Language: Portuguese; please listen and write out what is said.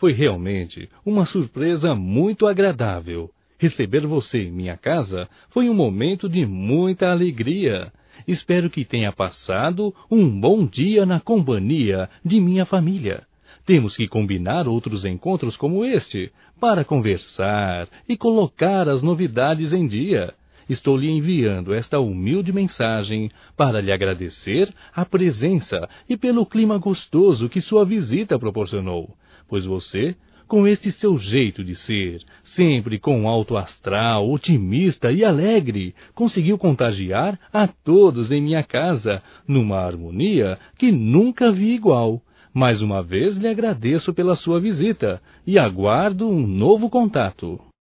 Foi realmente uma surpresa muito agradável. Receber você em minha casa foi um momento de muita alegria. Espero que tenha passado um bom dia na companhia de minha família. Temos que combinar outros encontros como este, para conversar e colocar as novidades em dia. Estou lhe enviando esta humilde mensagem para lhe agradecer a presença e pelo clima gostoso que sua visita proporcionou, pois você, com este seu jeito de ser, sempre com alto astral, otimista e alegre, conseguiu contagiar a todos em minha casa, numa harmonia que nunca vi igual. Mais uma vez lhe agradeço pela sua visita e aguardo um novo contato.